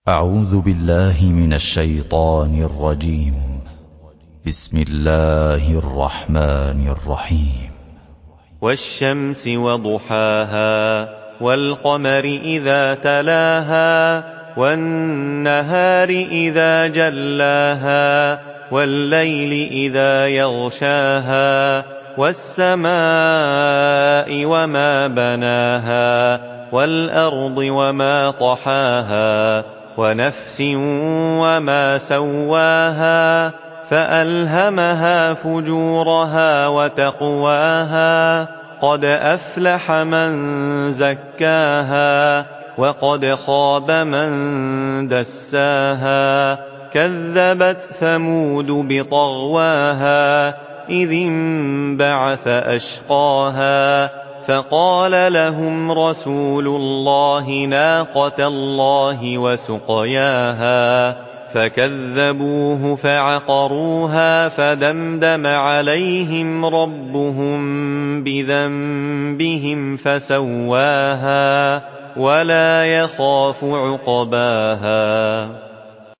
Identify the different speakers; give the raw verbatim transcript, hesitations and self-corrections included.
Speaker 1: أعوذ بالله من الشيطان الرجيم. بسم الله الرحمن الرحيم.
Speaker 2: والشمس وضحاها والقمر إذا تلاها والنهار إذا جلاها والليل إذا يغشاها والسماء وما بناها والأرض وما طحاها ونفس وما سواها فألهمها فجورها وتقواها قد أفلح من زكاها وقد خاب من دساها كذبت ثمود بطغواها إذ انبعث أشقاها فقال لهم رسول الله ناقة الله وسقياها فكذبوه فعقروها فدمدم عليهم ربهم بذنبهم فسواها ولا يخاف عقباها.